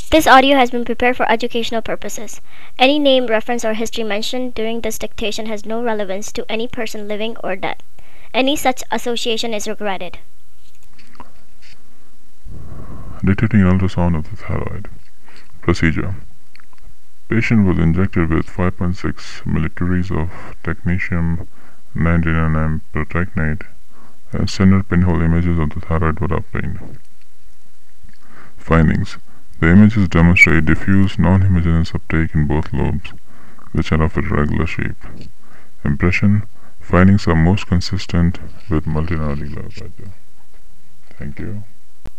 This audio has been prepared for educational purposes. Any name, reference, or history mentioned during this dictation has no relevance to any person living or dead. Any such association is regretted. Dictating an ultrasound of the thyroid. Procedure. Patient was injected with 5.6 millicuries of technetium 99M protractinate and standard pinhole images of the thyroid were obtained. Findings. The images demonstrate diffuse non-homogeneous uptake in both lobes, which are of irregular shape. Impression. Findings are most consistent with multinodular culture. Thank you.